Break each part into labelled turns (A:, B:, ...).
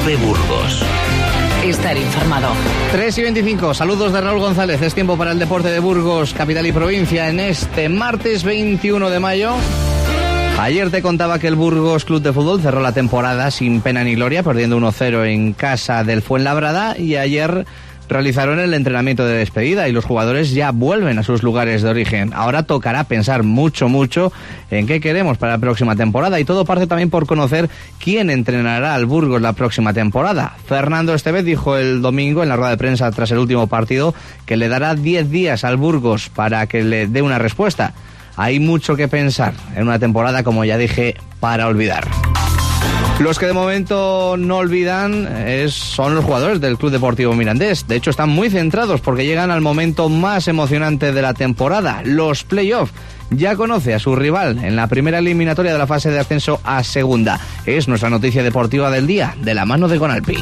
A: Cope Burgos.
B: Estar informado.
C: 3:25, saludos de Raúl González. Es tiempo para el deporte de Burgos, capital y provincia, en este martes 21 de mayo. Ayer te contaba que el Burgos Club de Fútbol cerró la temporada sin pena ni gloria, perdiendo 1-0 en casa del Fuenlabrada, y ayer realizaron el entrenamiento de despedida y los jugadores ya vuelven a sus lugares de origen. Ahora tocará pensar mucho en qué queremos para la próxima temporada, y todo parte también por conocer quién entrenará al Burgos la próxima temporada. Fernando Estevez dijo el domingo en la rueda de prensa tras el último partido que le dará 10 días al Burgos para que le dé una respuesta. Hay mucho que pensar en una temporada, como ya dije, para olvidar. Los que de momento no olvidan son los jugadores del Club Deportivo Mirandés. De hecho, están muy centrados porque llegan al momento más emocionante de la temporada, los play-off. Ya conoce a su rival en la primera eliminatoria de la fase de ascenso a segunda. Es nuestra noticia deportiva del día, de la mano de Conalpi.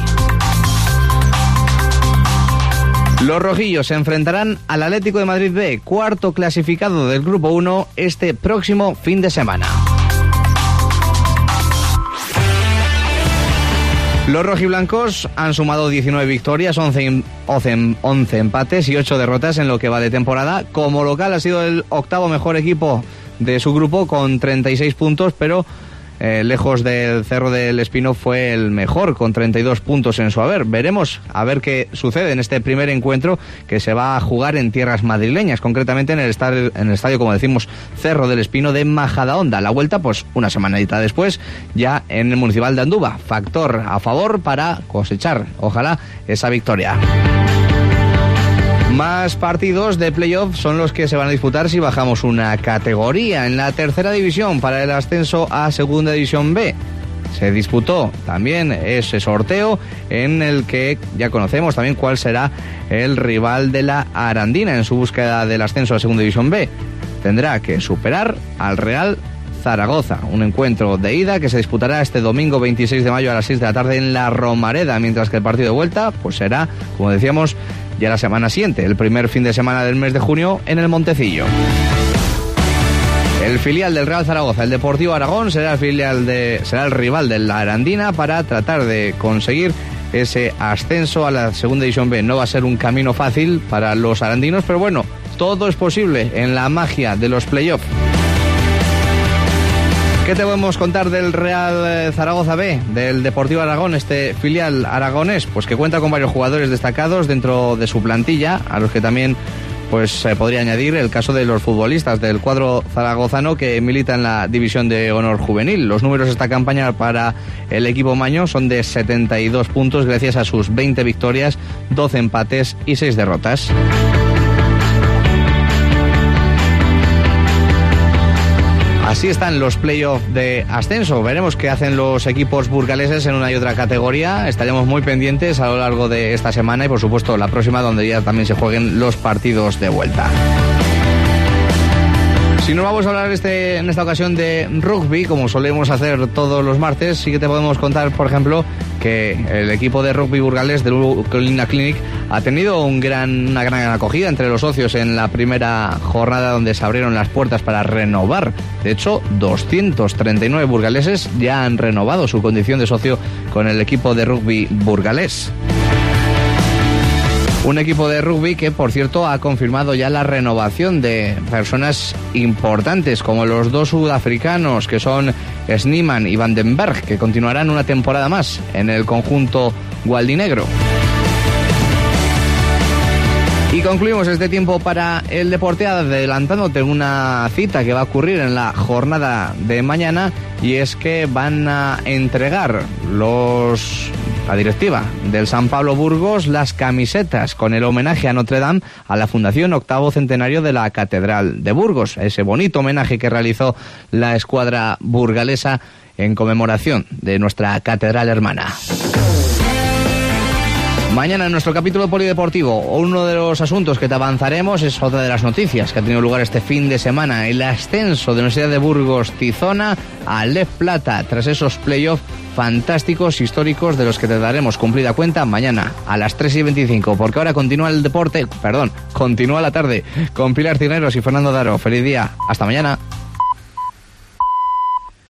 C: Los rojillos se enfrentarán al Atlético de Madrid B, cuarto clasificado del Grupo 1, este próximo fin de semana. Los rojiblancos han sumado 19 victorias, 11 empates y 8 derrotas en lo que va de temporada. Como local ha sido el octavo mejor equipo de su grupo con 36 puntos, pero lejos del Cerro del Espino fue el mejor con 32 puntos en su haber. Veremos a ver qué sucede en este primer encuentro que se va a jugar en tierras madrileñas, concretamente en el estadio, como decimos, Cerro del Espino de Majadahonda. La vuelta, pues una semanita después, ya en el Municipal de Andúba. Factor a favor para cosechar, ojalá, esa victoria. Más partidos de playoff son los que se van a disputar si bajamos una categoría. En la tercera división, para el ascenso a segunda división B, se disputó también ese sorteo en el que ya conocemos también cuál será el rival de la Arandina en su búsqueda del ascenso a segunda división B. Tendrá que superar al Real Zaragoza, un encuentro de ida que se disputará este domingo 26 de mayo a las 6 de la tarde en la Romareda, mientras que el partido de vuelta pues será, como decíamos, ya la semana siguiente, el primer fin de semana del mes de junio en el Montecillo. El filial del Real Zaragoza, el Deportivo Aragón, será el rival de la Arandina para tratar de conseguir ese ascenso a la segunda división B. No va a ser un camino fácil para los arandinos, pero bueno, todo es posible en la magia de los playoffs. ¿Qué te podemos contar del Real Zaragoza B, del Deportivo Aragón, este filial aragonés? Pues que cuenta con varios jugadores destacados dentro de su plantilla, a los que también pues se podría añadir el caso de los futbolistas del cuadro zaragozano que milita en la División de Honor Juvenil. Los números de esta campaña para el equipo maño son de 72 puntos gracias a sus 20 victorias, 12 empates y 6 derrotas. Así están los playoffs de ascenso. Veremos qué hacen los equipos burgaleses en una y otra categoría. Estaremos muy pendientes a lo largo de esta semana y por supuesto la próxima, donde ya también se jueguen los partidos de vuelta. Si nos vamos a hablar en esta ocasión de rugby, como solemos hacer todos los martes, sí que te podemos contar, por ejemplo, que el equipo de rugby burgalés del Colina Clinic ha tenido una gran acogida entre los socios en la primera jornada donde se abrieron las puertas para renovar. De hecho, 239 burgaleses ya han renovado su condición de socio con el equipo de rugby burgalés. Un equipo de rugby que, por cierto, ha confirmado ya la renovación de personas importantes, como los dos sudafricanos, que son Sneeman y Vandenberg, que continuarán una temporada más en el conjunto gualdinegro. Y concluimos este tiempo para el deporte adelantándote una cita que va a ocurrir en la jornada de mañana, y es que van a entregar la directiva del San Pablo Burgos las camisetas con el homenaje a Notre Dame a la Fundación Octavo Centenario de la Catedral de Burgos, ese bonito homenaje que realizó la escuadra burgalesa en conmemoración de nuestra catedral hermana. Mañana en nuestro capítulo polideportivo, uno de los asuntos que te avanzaremos es otra de las noticias que ha tenido lugar este fin de semana, el ascenso de la Universidad de Burgos Tizona a Lef Plata, tras esos playoffs fantásticos, históricos, de los que te daremos cumplida cuenta mañana a las 3:25, porque ahora continúa la tarde con Pilar Cisneros y Fernando Daro. Feliz día, hasta mañana.